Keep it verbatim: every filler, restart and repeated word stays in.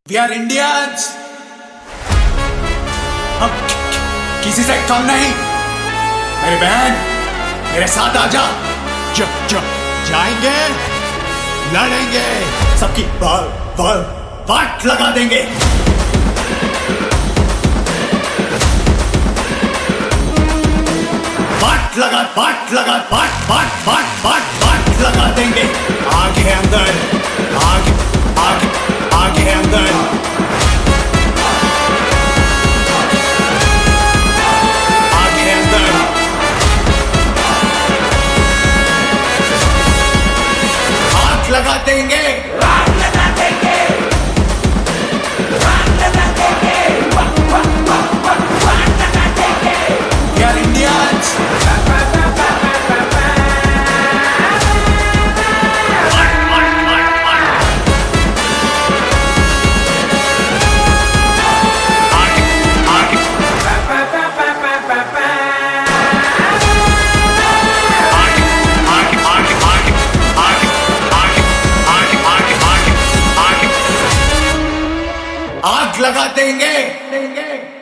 We are Indians. हम किसी से कम नहीं। मेरी बहन, मेरे साथ आजा। ज, ज, जाएंगे, लड़ेंगे, सबकी बाल बाल वाट लगा देंगे। वाट लगा वाट लगा वाट वाट वाट वाट वाट लगा देंगे। आगे अंदर, आगे आगे आगे अंदर, आगे अंदर, हाथ लगा देंगे, हाथ लगा देंगे, हाथ लगा देंगे, वाह वाह वाह वाह वाह लगा देंगे। We are Indians. आग लगा देंगे।